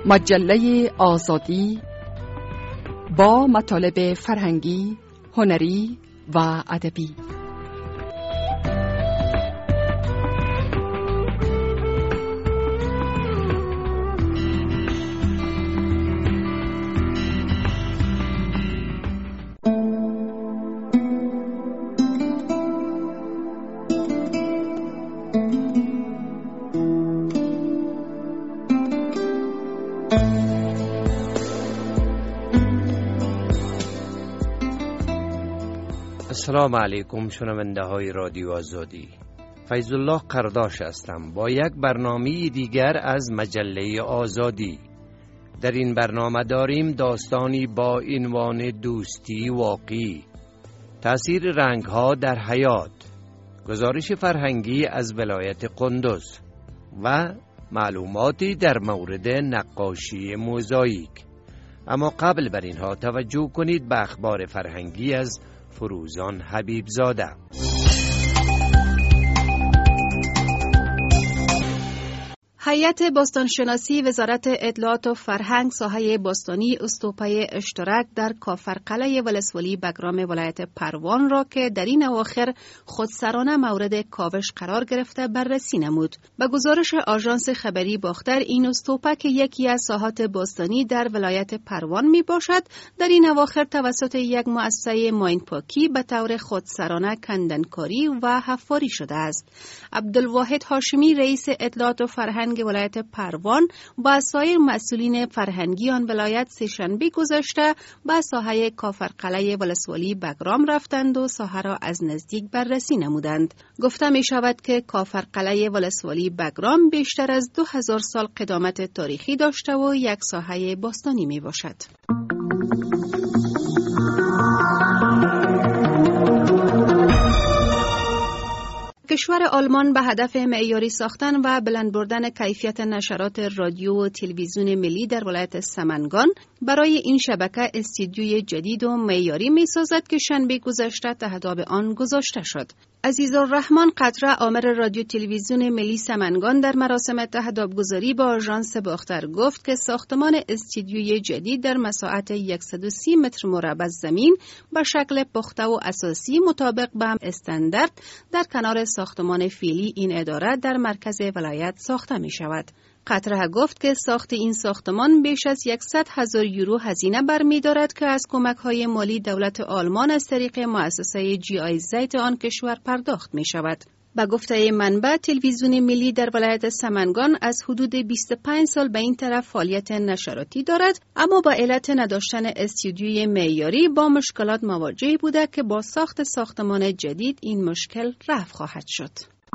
مجله آزادی با مطالب فرهنگی، هنری و ادبی. السلام علیکم شنونده های رادیو آزادی. فیض الله قرداش هستم با یک برنامه دیگر از مجله آزادی. در این برنامه داریم داستانی با عنوان دوستی واقعی، تأثیر رنگ ها در حیات، گزارش فرهنگی از ولایت قندوز و معلوماتی در مورد نقاشی موزاییک. اما قبل بر اینها توجه کنید به اخبار فرهنگی از فروزان حبیب زاده. هیئت باستانشناسی وزارت اطلاعات و فرهنگ ساحه باستانی استوپای اشتراک در کافرقلعه ولسوالی بگرام ولایت پروان را که در این اواخر خودسرانه مورد کاوش قرار گرفته بررسی نمود. به گزارش آژانس خبری باختر، این استوپا که یکی از ساحات باستانی در ولایت پروان می باشد، در این اواخر توسط یک مؤسسه ماینپاکی به طور خودسرانه کندنکاری و حفاری شده است. عبدالواحد هاشمی رئیس اطلاعات و فرهنگ ولایت پروان با سایر مسئولین فرهنگی آن ولایت سه‌شنبه گذشته به ساحه کافرقلعه ولسوالی بگرام رفتند و ساحه را از نزدیک بررسی نمودند. گفته می شود که کافرقلعه ولسوالی بگرام بیشتر از 2000 سال قدامت تاریخی داشته و یک ساحه باستانی می باشد. کشور آلمان به هدف معیاری ساختن و بلند بردن کیفیت نشرات رادیو و تلویزیون ملی در ولایت سمنگان برای این شبکه استودیوی جدید و معیاری می‌سازد که شنبه گذشته تهداب آن گذاشته شد. عزیزالرحمن قطره آمر رادیو تلویزیون ملی سمنگان در مراسم تهدابگذاری با آژانس باختر گفت که ساختمان استودیوی جدید در مساحت 130 متر مربع زمین به شکل پخته و اساسی مطابق به استاندارد در کنار ساختمان فعلی این اداره در مرکز ولایت ساخته می شود. قطره گفت که ساخت این ساختمان بیش از 100,000 یورو هزینه برمی‌دارد که از کمک‌های مالی دولت آلمان از طریق مؤسسه GIZ آن کشور پرداخت می شود. به گفته منبع، تلویزیون ملی در ولایت سمنگان از حدود 25 سال به این طرف فعالیت نشراتی دارد، اما با علت نداشتن استودیوی معیاری با مشکلات مواجه بوده که با ساخت ساختمان جدید این مشکل رفع خواهد شد.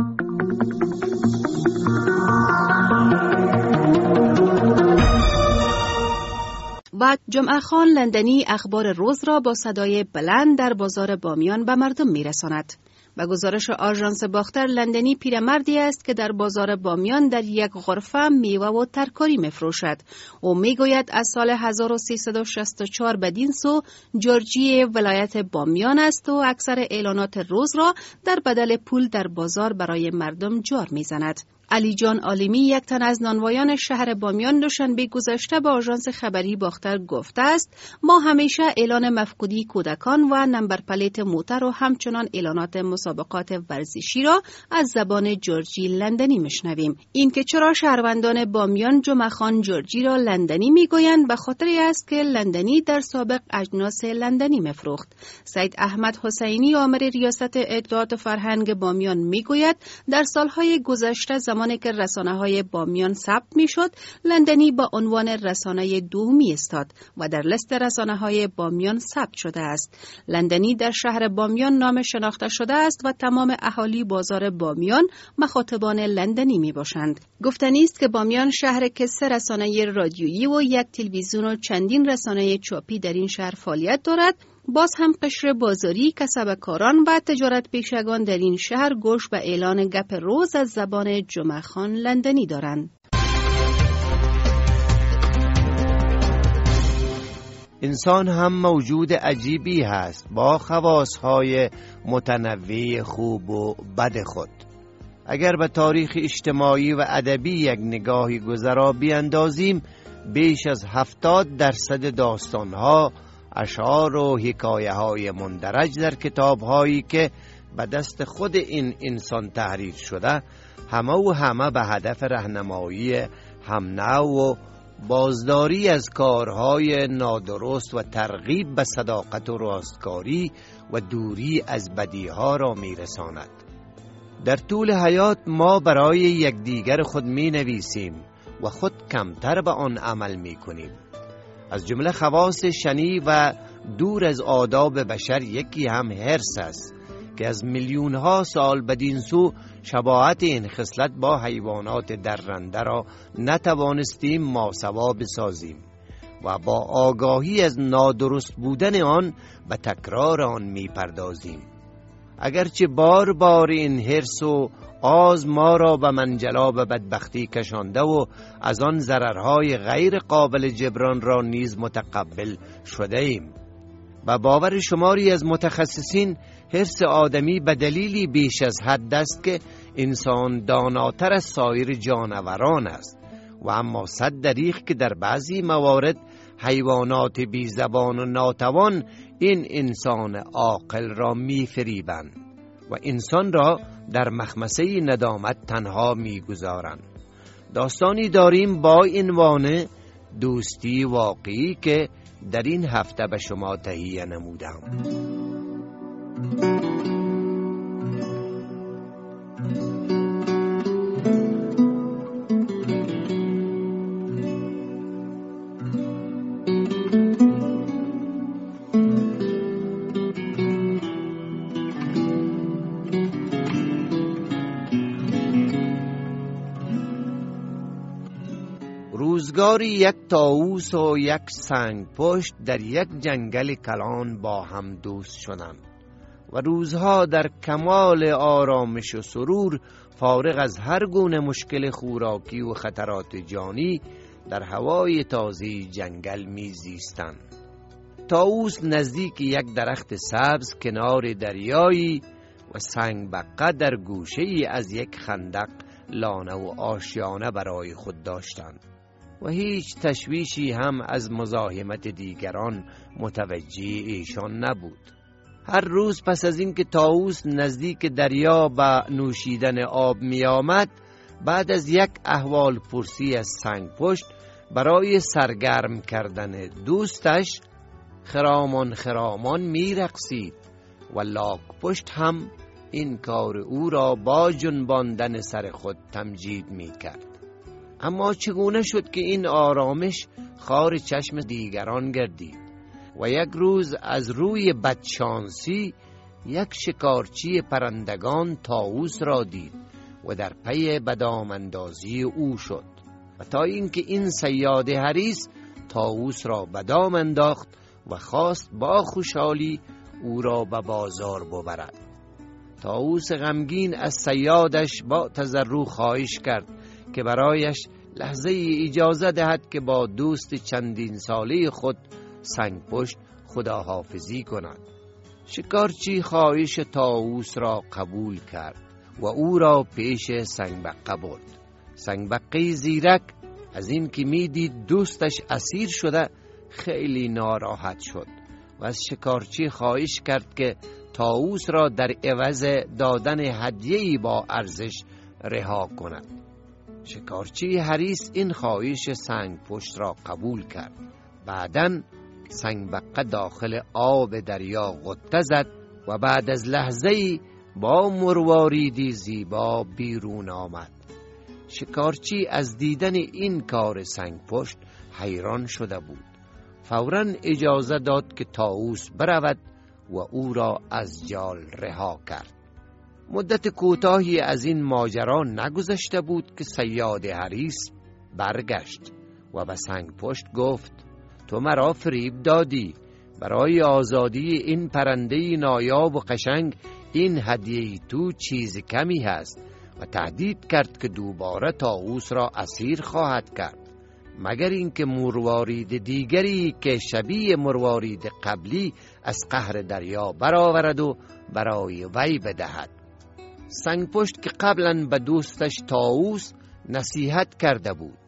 و جمعه خان لندنی اخبار روز را با صدای بلند در بازار بامیان به مردم می‌رساند. به گزارش آژانس باختر، لندنی پیرمردی است که در بازار بامیان در یک غرفه میوه و ترکاری می‌فروشد. او میگوید از سال 1364 بدین سو جورجی ولایت بامیان است و اکثر اعلانات روز را در بدل پول در بازار برای مردم جار می‌زند. علی جان عالمی، یک تن از نانوایان شهر بامیان، دوشنبه گذشته به آژانس خبری باختر گفته است: ما همیشه اعلان مفقودی کودکان و نمبر پلیت موتر و همچنان اعلانات مسابقات ورزشی را از زبان جورجی لندنی میشنویم. این که چرا شهروندان بامیان جمعه خان جورجی را لندنی میگویند به خاطری است که لندنی در سابق اجناس لندنی میفروخت. سید احمد حسینی آمر ریاست اطلاعات و فرهنگ بامیان میگوید در سالهای گذشته زمانی که رسانه‌های بامیان ثبت می‌شد، لندنی با عنوان رسانه دومی استاد و در لیست رسانه‌های بامیان ثبت شده است. لندنی در شهر بامیان نام شناخته شده است و تمام اهالی بازار بامیان مخاطبان لندنی میباشند. گفتنی است که بامیان شهر که 3 رسانه رادیویی و 1 تلویزیون و چندین رسانه چاپی در این شهر فعالیت دارد. باز هم قشر بازاری، کسبکاران و تجارت پیشگان در این شهر گوش به اعلان گپ روز از زبان جمعه خان لندنی دارند. انسان هم موجود عجیبی هست با خواصهای متنوع خوب و بد خود. اگر به تاریخ اجتماعی و ادبی یک نگاهی گذرا بیاندازیم، بیش از 70% داستانها، اشعار و حکایه های مندرج در کتاب هایی که به دست خود این انسان تحریر شده همه به هدف راهنمایی همنوع و بازداری از کارهای نادرست و ترغیب به صداقت و راستکاری و دوری از بدیها را میرساند. در طول حیات ما برای یکدیگر خود می نویسیم و خود کمتر به آن عمل می کنیم. از جمله خواص شنی و دور از آداب بشر یکی هم حرص است که از میلیونها سال بدین سو شباهت این خصلت با حیوانات درنده را نتوانستیم ماسوا بسازیم و با آگاهی از نادرست بودن آن به تکرار آن می پردازیم. اگرچه بار بار این حرص و آز ما را به منجلاب بدبختی کشانده و از آن ضررهای غیر قابل جبران را نیز متقبل شده ایم. و باور شماری از متخصصین حرص آدمی به دلیلی بیش از حد است که انسان داناتر از سایر جانوران است و اما صد دریغ که در بعضی موارد حیوانات بی زبان و ناتوان این انسان عاقل را می فریبند و انسان را در مخمسه ندامت تنها می گذارند. داستانی داریم با عنوان دوستی واقعی که در این هفته به شما تهیه نمودم. روزگاری یک طاووس و یک سنگ پشت در یک جنگل کلان با هم دوست شدند و روزها در کمال آرامش و سرور فارغ از هر گونه مشکل خوراکی و خطرات جانی در هوای تازه جنگل میزیستند. طاووس نزدیک یک درخت سبز کنار دریایی و سنگ بقه در گوشه ای از یک خندق لانه و آشیانه برای خود داشتند و هیچ تشویشی هم از مزاحمت دیگران متوجه ایشان نبود. هر روز پس از این که طاووس نزدیک دریا به نوشیدن آب می آمد، بعد از یک احوال پرسی از سنگ پشت برای سرگرم کردن دوستش خرامان می رقصید و لاک پشت هم این کار او را با جنباندن سر خود تمجید می کرد. اما چگونه شد که این آرامش خار چشم دیگران گردید و یک روز از روی بدشانسی یک شکارچی پرندگان طاووس را دید و در پی بدام اندازی او شد و تا اینکه این صیاد حریص طاووس را بدام انداخت و خواست با خوشحالی او را به بازار ببرد. طاووس غمگین از صیادش با تضرع خواهش کرد که برایش لحظه اجازه دهد که با دوست چندین ساله خود سنگ پشت خداحافظی کند. شکارچی خواهش طاووس را قبول کرد و او را پیش سنگبقه برد. سنگبقه زیرک از این که می دید دوستش اسیر شده خیلی ناراحت شد و از شکارچی خواهش کرد که طاووس را در عوض دادن هدیه‌ای با ارزش رها کند. شکارچی حریص این خواهش سنگ پشت را قبول کرد. بعداً سنگبقه داخل آب دریا غطه زد و بعد از لحظه‌ای با مرواریدی زیبا بیرون آمد. شکارچی از دیدن این کار سنگ پشت حیران شده بود. فوراً اجازه داد که طاووس برود و او را از جال رها کرد. مدت کوتاهی از این ماجرا نگذشته بود که صیاد حریص برگشت و به سنگ پشت گفت: تو مرا فریب دادی. برای آزادی این پرنده نایاب و قشنگ این هدیه تو چیز کمی هست و تهدید کرد که دوباره طاووس را اسیر خواهد کرد مگر اینکه مروارید دیگری که شبیه مروارید قبلی از قهر دریا برآورد و برای وی بدهد. سنگ پشت که قبلا به دوستش طاووس نصیحت کرده بود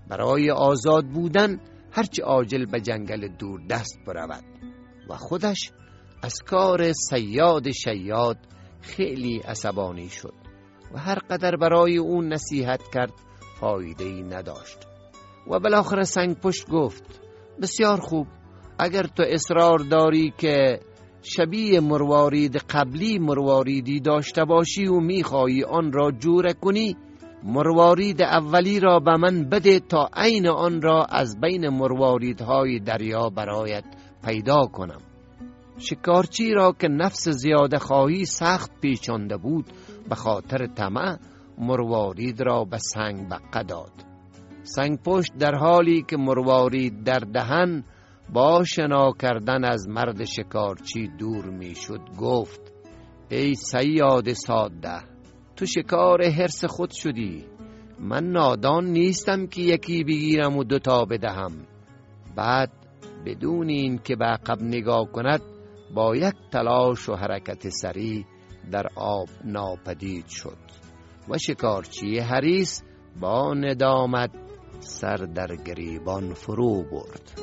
برای آزاد بودن هرچه عاجل به جنگل دور دست برود و خودش از کار صیاد شیاد خیلی عصبانی شد و هر قدر برای اون نصیحت کرد فایده‌ای نداشت و بالاخره سنگ پشت گفت بسیار خوب، اگر تو اصرار داری که شبیه مروارید قبلی مرواریدی داشته باشی و میخوایی آن را جور کنی، مروارید اولی را به من بده تا عین آن را از بین مرواریدهای دریا برایت پیدا کنم. شکارچی را که نفس زیاده خواهی سخت پیچانده بود، به خاطر طمع مروارید را به سنگ بقه داد. سنگ پشت در حالی که مروارید در دهن با شنا کردن از مرد شکارچی دور می شد گفت ای صیاد ساده، تو شکار حرص خود شدی. من نادان نیستم که یکی بگیرم و دوتا بدهم. بعد بدون این که به عقب نگاه کند با یک تلاش و حرکت سریع در آب ناپدید شد و شکارچی حریص با ندامت سر در گریبان فرو برد.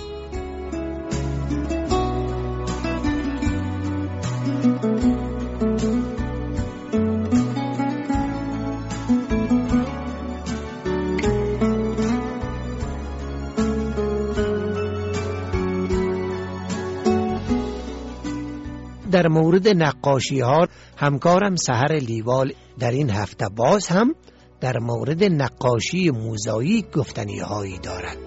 در مورد نقاشی ها همکارم سحر لیوال در این هفته باز هم در مورد نقاشی موزاییک گفتنی هایی دارد.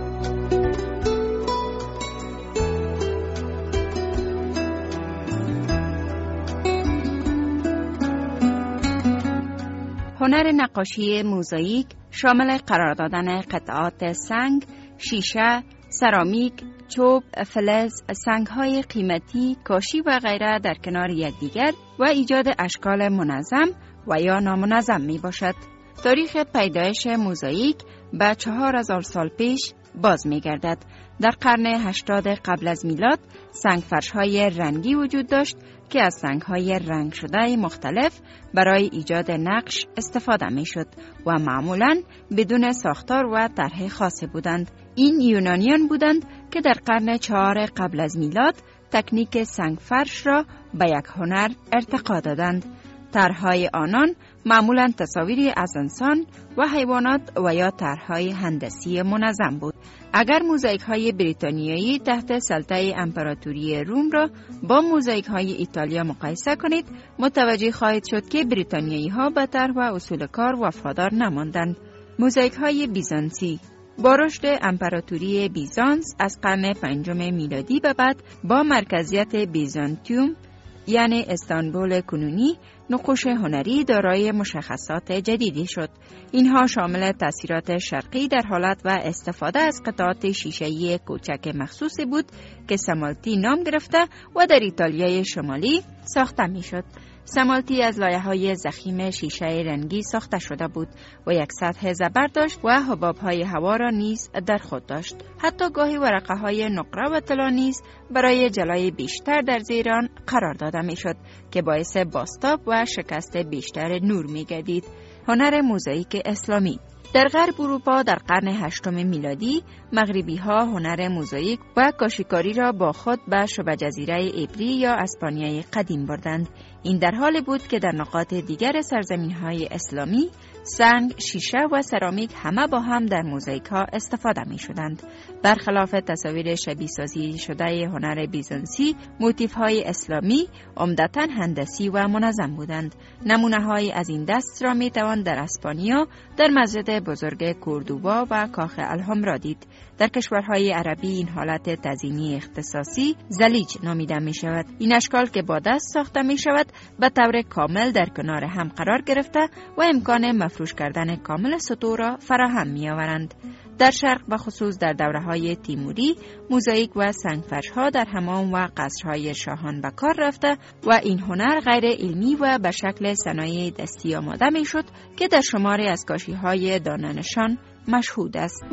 هنر نقاشی موزاییک شامل قرار دادن قطعات سنگ، شیشه، سرامیک، چوب، فلز، سنگ‌های قیمتی، کاشی و غیره در کنار یکدیگر و ایجاد اشکال منظم و یا نامنظم می باشد. تاریخ پیدایش موزاییک به 4000 سال پیش باز می گردد. در قرن 80 قبل از میلاد سنگفرش‌های رنگی وجود داشت که از سنگ‌های رنگ شده مختلف برای ایجاد نقش استفاده می شد و معمولاً بدون ساختار و طرح خاصی بودند. این یونانیان بودند که در قرن 4 قبل از میلاد تکنیک سنگفرش را به یک هنر ارتقا دادند. طرح‌های آنان معمولاً تصاویری از انسان و حیوانات و یا طرح‌های هندسی منظم بود. اگر موزاییک‌های بریتانیایی تحت سلطه امپراتوری روم را با موزاییک‌های ایتالیا مقایسه کنید، متوجه خواهید شد که بریتانیایی‌ها به طرح و اصول کار وفادار نماندند. موزاییک‌های بیزانسی با رشد امپراتوری بیزانس از قرن 5 میلادی به بعد با مرکزیت بیزانتیوم یعنی استانبول کنونی نقوش هنری دارای مشخصات جدیدی شد. اینها شامل تاثیرات شرقی در حالت و استفاده از قطعات شیشه‌ای کوچک مخصوصی بود که سمالتی نام گرفته و در ایتالیای شمالی ساخته می شد. سمالتی از لایه‌های ضخیم شیشه رنگی ساخته شده بود و یک سطح زبر داشت و حباب‌های هوا را نیز در خود داشت. حتی گاهی ورقه‌های نقره و طلا نیز برای جلای بیشتر در زیر آن قرار داده می‌شد که باعث بازتاب و شکست بیشتر نور می‌گردید. هنر موزاییک اسلامی در غرب اروپا در قرن 8 میلادی مغربی‌ها هنر موزاییک و کاشیکاری را با خود به شبه جزیره عبری یا اسپانیای قدیم بردند. این در حالی بود که در نقاط دیگر سرزمین‌های اسلامی سنگ، شیشه و سرامیک همه با هم در موزاییک‌ها استفاده می‌شدند. برخلاف تصاویر شبیه سازی شده هنر بیزانسی، موتیف‌های اسلامی عمدتاً هندسی و منظم بودند. نمونه‌های از این دست را می‌توان در اسپانیا در مسجد بزرگ کوردوبا و کاخ الهام دید. در کشورهای عربی این حالت تزیینی اختصاصی زلیج نامیده می‌شود. این اشکال که با دست ساخته می‌شود به طور کامل در کنار هم قرار گرفته و امکان مفروش کردن کامل سطوح را فراهم می‌آورند. در شرق و خصوص در دوره‌های تیموری موزاییک و سنگفرش‌ها در حمام و قصرهای شاهان به کار رفته و این هنر غیر علمی و به شکل صنایع دستی آماده می‌شد که در شماری از کاشی‌های دانه‌نشان مشهود است.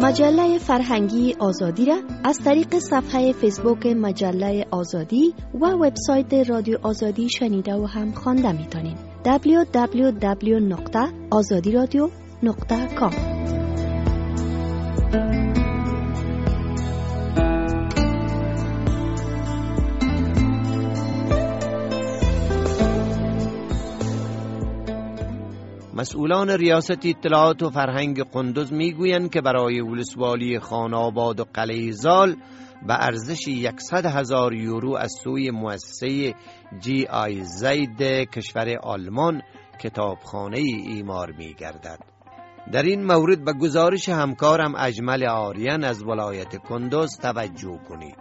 مجله فرهنگی آزادی را از طریق صفحه فیسبوک مجله آزادی و وبسایت رادیو آزادی شنیده و هم خوانده می‌تونید. www.azadiradio.com. مسئولان ریاست اطلاعات و فرهنگ قندوز میگویند که برای ولسوالی خان‌آباد و قلعه زال به ارزش 100,000 یورو از سوی مؤسسه GIZ کشور آلمان کتابخانه اعمار می‌گردد. در این مورد به گزارش همکارم اجمل آریان از ولایت کندوز توجه کنید.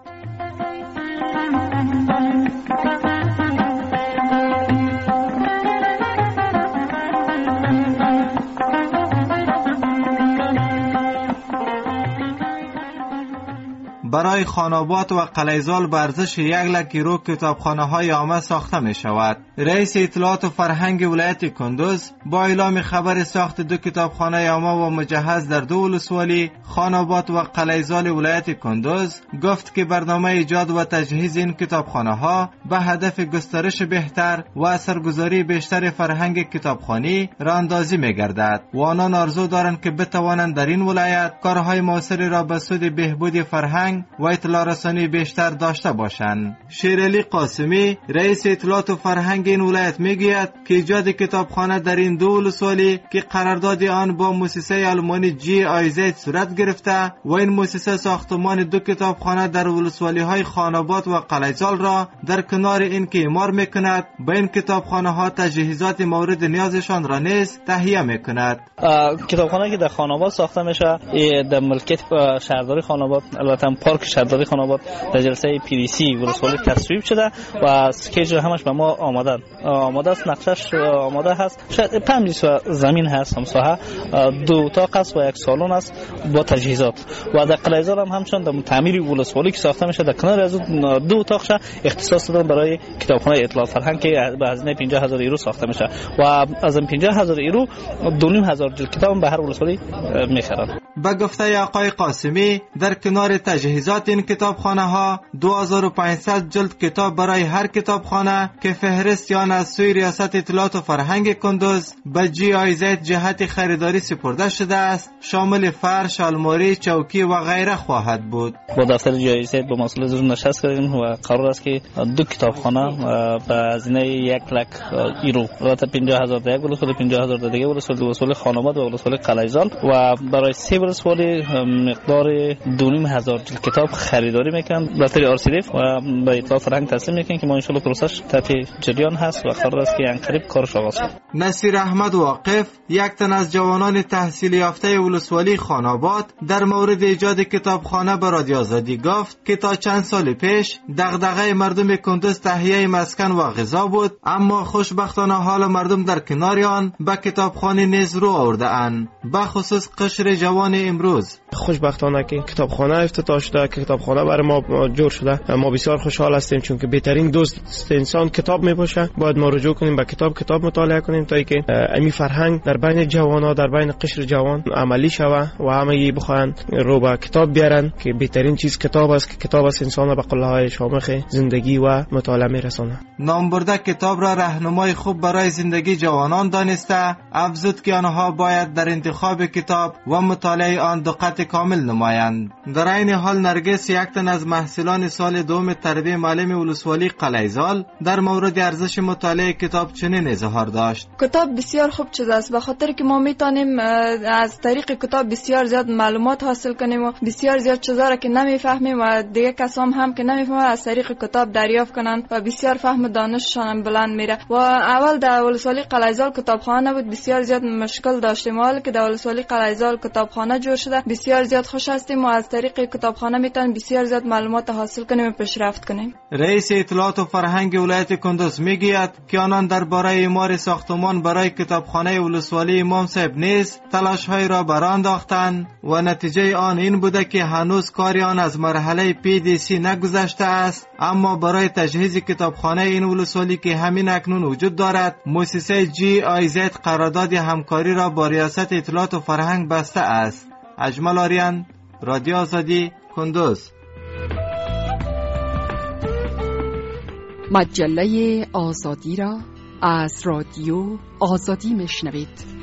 برای خانابات و قلعه‌زال به ارزش 1,00,000 یورو کتابخانه‌های عامه ساخته می شود. رئیس اطلاعات و فرهنگ ولایت کندوز با اعلام خبر ساخت 2 کتابخانه عامه و مجهز در 2 ولسوالی خانابات و قلعه‌زال ولایت کندوز گفت که برنامه ایجاد و تجهیز این کتابخانه‌ها به هدف گسترش بهتر و اثرگذاری بیشتر فرهنگ کتابخوانی راه‌اندازی می‌گردد و آنان آرزو دارند که بتوانند در این ولایت کارهای موثری را به سود بهبود فرهنگ و اطلاع رسانی بیشتر داشته باشند. شیرعلی قاسمی رئیس اطلاعات و فرهنگ این ولایت میگوید که ایجاد کتابخانه در این 2 ولسوالی که قرارداد آن با مؤسسه آلمانی GIZ صورت گرفته و این مؤسسه ساختمان 2 کتابخانه در ولسوالی‌های خانابات و قلعه‌زال را در کنار این که اعمار میکند به این کتابخانه‌ها تجهیزات مورد نیازشان را نیز تهیه میکند. کتابخانه که در خانابات ساخته میشه در ملکیت شهرداری خانابات، البته پارک شهرداری خانابات در جلسه PDC ولسوالی تصویب شده و اسکیج همش به ما آماده است، نقشش آماده هست. شاید 5 زمین هست، همساحه 2 اتاق است و 1 سالن است با تجهیزات. و در قلعه‌زال هم همچنان در تعمیر ولسوالی که ساخته میشه در کنار از 2 اتاقش اختصاص دادن برای کتابخانه اطلاعات فرهنگ که به هزینه 50,000 یورو ساخته میشه و از این 50,000 یورو 2,500 جلد کتاب به هر ولسوالی میخرن. به گفته آقای قاسمی در کنار تجهیزات این کتابخانه ها 2500 جلد کتاب برای هر کتابخانه که فهرست آن از سوی ریاست اطلاعات و فرهنگ کندوز به GIZ جهت خریداری سپرده شده است، شامل فرش، الماری، چوکی و غیره خواهد بود. با دفتر GIZ به مسئله ضرور نشست کردیم و قرار است که 2 کتابخانه به هزینه 1,00,000 یورو، البته 50,000 در یک ولسوالی، 50,000 در دیگه ولسوالی خانابات و ولسوالی قلعه‌زال و برای 3 ولسوالی مقدار 2,500 جلد کتاب خریداری میکنن به طریق RCDF و به اطلاعات فرهنگ تسلیم میکنن که ما ان شاء الله پروسش تحت جریان هست و قرار است که انقریب کارش آغاز کنیم. نصیر احمد واقف یک تن از جوانان تحصیل یافته ولسوالی خانابات در مورد ایجاد کتابخانه به رادیو آزادی گفت که تا چند سال پیش دغدغه مردم کندوز تهیه مسکن و غذا بود، اما خوشبختانه حال مردم در کنار آن به کتابخانه نیز رو آورده اند، به خصوص قشر جوان امروز. خوشبختانه که کتابخانه افتتاح شده، که کتابخانه برای ما جور شده، ما بسیار خوشحال هستیم چون که بهترین دوست انسان کتاب میباشه. باید ما رجوع کنیم به کتاب مطالعه کنیم تا اینکه امی فرهنگ در بین جوانان، در بین قشر جوان عملی شوه و همه بخواهن رو به کتاب بیارن که بهترین چیز کتاب است، که کتاب است انسان به قله‌های شامخ زندگی و مطالعه میرسونه. نامبرده کتاب را راهنمای خوب برای زندگی جوانان دانسته، افزود که آنها باید در انتخاب کتاب و مطالعه آن دقت کامل نمایند. در این حال نرگس یک تن از محصلان سال دوم تربیت معلم ولسوالی قلعه‌زال در مورد ارزش مطالعه کتاب چنین اظهار داشت: کتاب بسیار خوب چیز است، به خاطر که ما میتونیم از طریق کتاب بسیار زیاد معلومات حاصل کنیم و بسیار زیاد چیزا را که نمیفهمیم و دیگه کسام هم که نمیفهمن از طریق کتاب دریافت کنند و بسیار فهم دانششان بلند میره. و اول در ولسوالی قلعه‌زال کتابخانه بود، بسیار زیاد مشکل داشتیم، حالا که در ولسوالی قلعه‌زال کتابخانه جور شده بسیار زیاد خوش هستیم و از طریق کتابخانه میتونیم بسیار زیاد معلومات حاصل کنیم و پیشرفت کنیم. رئیس اطلاعات و فرهنگ ولایت کندوز میگوید که آنان درباره اعمار ساختمان برای کتابخانه ولسوالی امام صاحب نیز تلاش‌های را برانداختند و نتیجه آن این بوده که هنوز کار آن از مرحله PDC نگذشته است، اما برای تجهیز کتابخانه این ولسوالی که همین اکنون وجود دارد مؤسسه GIZ قرارداد همکاری را با ریاست اطلاعات و فرهنگ بسته است. اجمل آریان، رادیو آزادی کندوز. مجله آزادی را از رادیو آزادی میشنوید.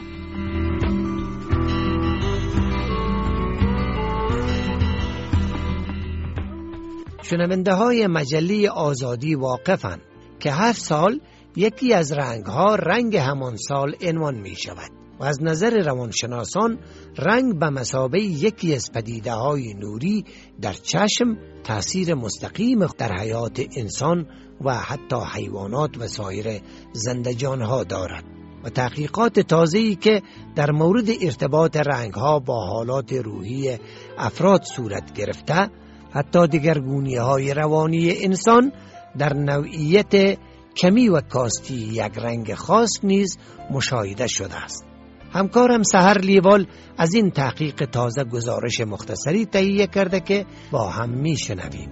شنونده های مجله آزادی واقفند که هر سال یکی از رنگها رنگ همان سال عنوان می شود و از نظر روانشناسان رنگ به مثابه یکی از پدیده های نوری در چشم تأثیر مستقیم در حیات انسان و حتی حیوانات و سایر زنده‌جانها دارد و تحقیقات تازه‌ای که در مورد ارتباط رنگها با حالات روحی افراد صورت گرفته حتی دگرگونی‌های روانی انسان در نوعیت کمی و کاستی یک رنگ خاص نیز مشاهده شده است. همکارم سحر لیوال از این تحقیق تازه گزارش مختصری تهیه کرده که با هم میشنویم.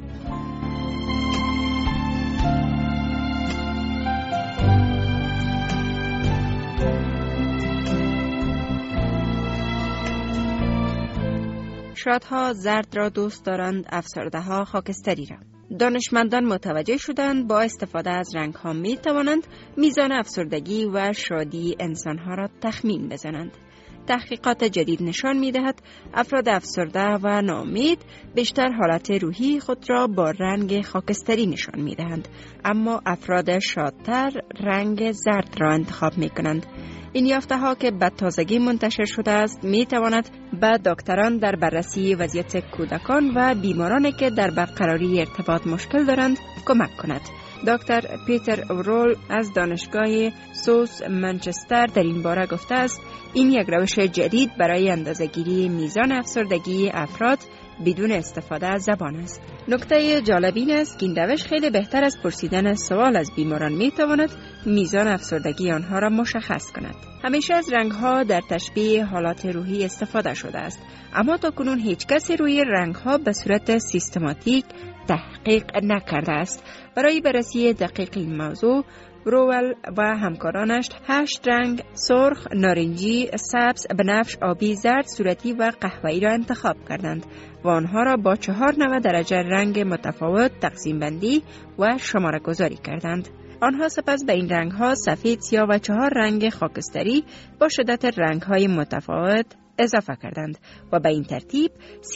شادها زرد را دوست دارند، افسرده‌ها خاکستری را. دانشمندان متوجه شدند با استفاده از رنگ‌ها می توانند میزان افسردگی و شادی انسان‌ها را تخمین بزنند. تحقیقات جدید نشان می‌دهد افراد افسرده و ناامید بیشتر حالت روحی خود را با رنگ خاکستری نشان می‌دهند، اما افراد شادتر رنگ زرد را انتخاب می‌کنند. این یافته‌ها که به تازگی منتشر شده است می‌تواند به دکتران در بررسی وضعیت کودکان و بیمارانی که در برقراری ارتباط مشکل دارند کمک کند. دکتر پیتر اورول از دانشگاه سوس منچستر در این باره گفته است این یک روش جدید برای اندازه‌گیری میزان افسردگی افراد بدون استفاده از زبان است. نکته جالب این است که این روش خیلی بهتر از پرسیدن سوال از بیماران میتواند میزان افسردگی آنها را مشخص کند. همیشه از رنگ‌ها در تشبیه حالات روحی استفاده شده است، اما تاکنون هیچ کسی روی رنگ‌ها به صورت سیستماتیک تحقیق نکرده است. برای بررسی دقیق این موضوع رول و همکارانش 8 رنگ سرخ، نارنجی، سبز، بنفش، آبی، زرد، صورتی و قهوه‌ای را انتخاب کردند و آنها را با 4 نوع درجه رنگ متفاوت تقسیم بندی و شماره گذاری کردند. آنها سپس به این رنگ‌ها سفید، سیاه و 4 رنگ خاکستری با شدت رنگ‌های متفاوت اضافه کردند و به این ترتیب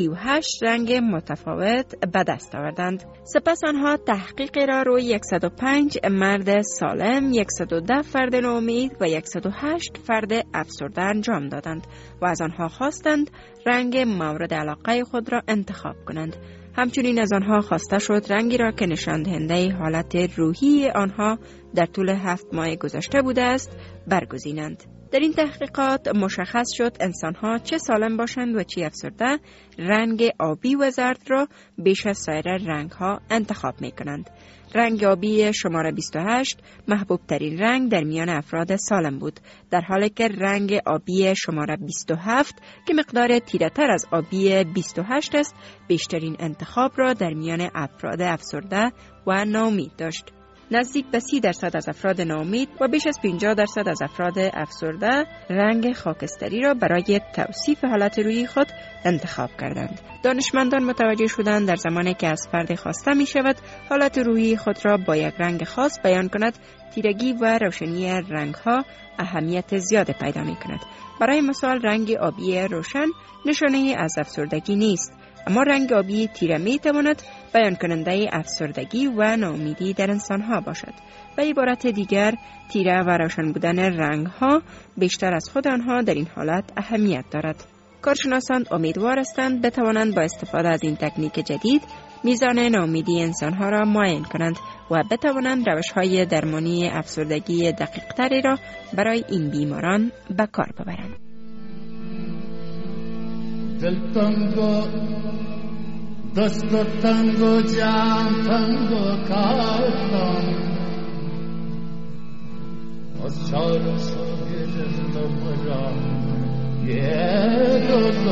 38 رنگ متفاوت به دست آوردند. سپس آنها تحقیق را روی 105 مرد سالم، 110 فرد ناامید و 108 فرد افسرده انجام دادند و از آنها خواستند رنگ مورد علاقه خود را انتخاب کنند. همچنین از آنها خواسته شد رنگی را که نشان دهنده حالت روحی آنها در طول 7 ماه گذشته بوده است برگزینند. در این تحقیقات مشخص شد انسان‌ها چه سالم باشند و چه افسرده رنگ آبی و زرد را بیش از سایر رنگ‌ها انتخاب می‌کنند. رنگ آبی شماره 28 محبوب ترین رنگ در میان افراد سالم بود، در حالی که رنگ آبی شماره 27 که مقدار تیره‌تر از آبی 28 است بیشترین انتخاب را در میان افراد افسرده و ناامید داشت. نزدیک به 30% از افراد ناامید و بیش از 50% از افراد افسرده رنگ خاکستری را برای توصیف حالت روحی خود انتخاب کردند. دانشمندان متوجه شدند در زمانی که از فرد خواسته می شود حالت روحی خود را با یک رنگ خاص بیان کند، تیرگی و روشنی رنگ ها اهمیت زیاد پیدا می کند. برای مثال رنگ آبی روشن نشانه از افسردگی نیست، اما رنگ آبی تیره می تواند بیان کننده افسردگی و ناامیدی در انسان ها باشد. به عبارت دیگر تیره و روشن بودن رنگ ها بیشتر از خود آنها در این حالت اهمیت دارد. کارشناسان امیدوار هستند بتوانند با استفاده از این تکنیک جدید میزان ناامیدی انسان ها را معاین کنند و بتوانند روش های درمانی افسردگی دقیق تری را برای این بیماران به کار ببرند. دل تنگو دست تنگو جان تنگو کارتم از چار سوی جزم مرا یه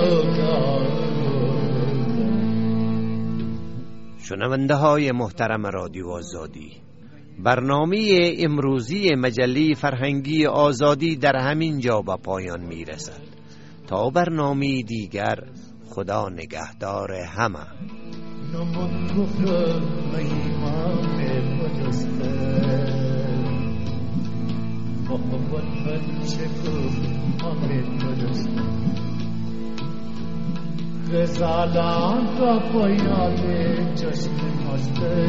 شنونده های محترم رادیو آزادی، برنامه امروزی مجله فرهنگی آزادی در همین جا به پایان می رسد. تا برنامه دیگر خدا نگهدار همه. نمان کفر ایمان پرسته محبت بچه کو همه پرسته غزالان کا پیاد چشم مسته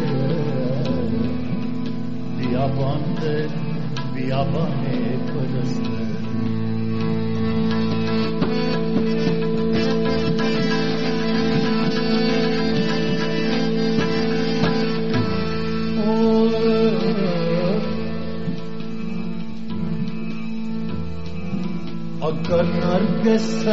بیابان پرسته اگر نرگس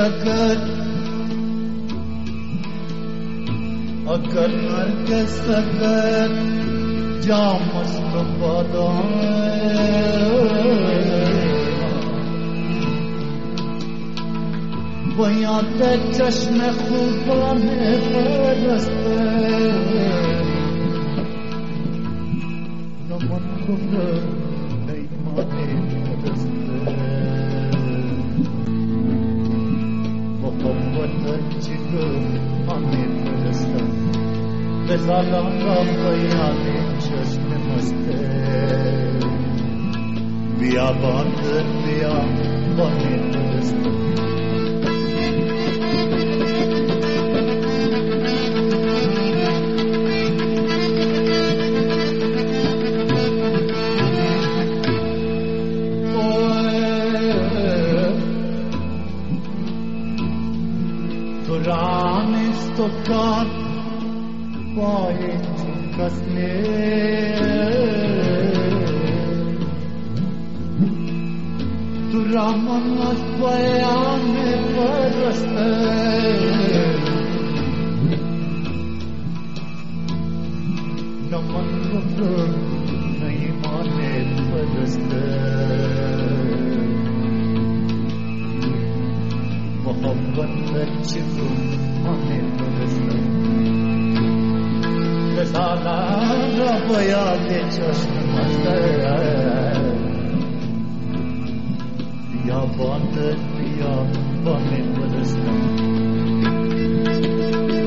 اگر جام مصطفی بیاد چشم خوبان پرسته نمان کفر ایمان پرسته محبت چکو همه پرسته غزالان را بیاد چشم مسته بیابان پرسته کار پای کسنه تو رامن از بیان پرسته نمن کفر ایمان پرسته محبت چکو همه پرسته غزالان را بیاد چشم مسته بیابان پرسته